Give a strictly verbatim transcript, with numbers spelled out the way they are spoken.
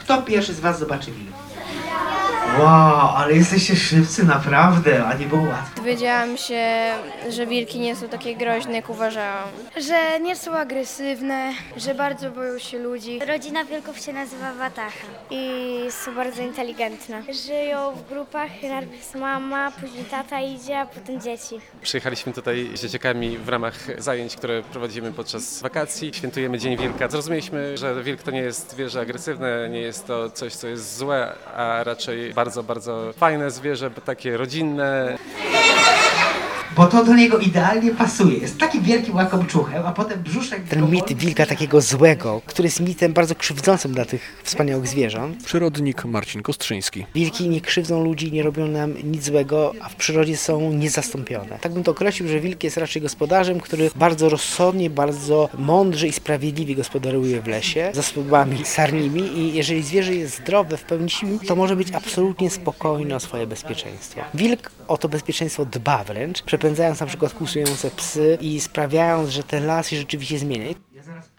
Kto pierwszy z was zobaczy wilka? Wow, ale jesteście szybcy naprawdę, a nie było łatwo. Dowiedziałam się, że wilki nie są takie groźne, jak uważałam. Że nie są agresywne, że bardzo boją się ludzi. Rodzina wilków się nazywa Wataha. I są bardzo inteligentne. Żyją w grupach, najpierw mama, później tata idzie, a potem dzieci. Przyjechaliśmy tutaj z dzieciakami w ramach zajęć, które prowadzimy podczas wakacji. Świętujemy Dzień Wilka. Zrozumieliśmy, że wilk to nie jest zwierzę agresywne, nie jest to coś, co jest złe, a raczej bardzo, bardzo fajne zwierzę, takie rodzinne. Bo to do niego idealnie pasuje. Jest takim wielkim łakomczuchem, a potem brzuszek... Ten mit wilka takiego złego, który jest mitem bardzo krzywdzącym dla tych wspaniałych zwierząt. Przyrodnik Marcin Kostrzyński. Wilki nie krzywdzą ludzi, nie robią nam nic złego, a w przyrodzie są niezastąpione. Tak bym to określił, że wilk jest raczej gospodarzem, który bardzo rozsądnie, bardzo mądrze i sprawiedliwie gospodaruje w lesie, zasobami sarnimi i jeżeli zwierzę jest zdrowe, w pełni sił, to może być absolutnie spokojne o swoje bezpieczeństwo. Wilk o to bezpieczeństwo dba wręcz, przepędzając na przykład kłusujące psy i sprawiając, że ten las się rzeczywiście zmienia. Ja zaraz